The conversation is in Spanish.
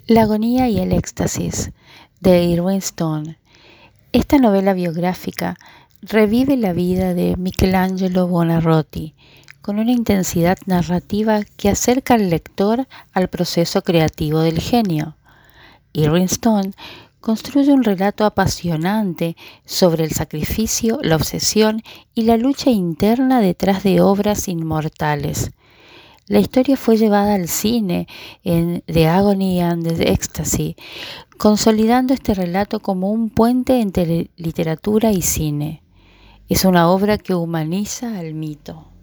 La agonía y el éxtasis, de Irving Stone. Esta novela biográfica revive la vida de Michelangelo Buonarroti con una intensidad narrativa que acerca al lector al proceso creativo del genio. Irving Stone construye un relato apasionante sobre el sacrificio, la obsesión y la lucha interna detrás de obras inmortales. La historia fue llevada al cine en The Agony and the Ecstasy, consolidando este relato como un puente entre literatura y cine. Es una obra que humaniza al mito.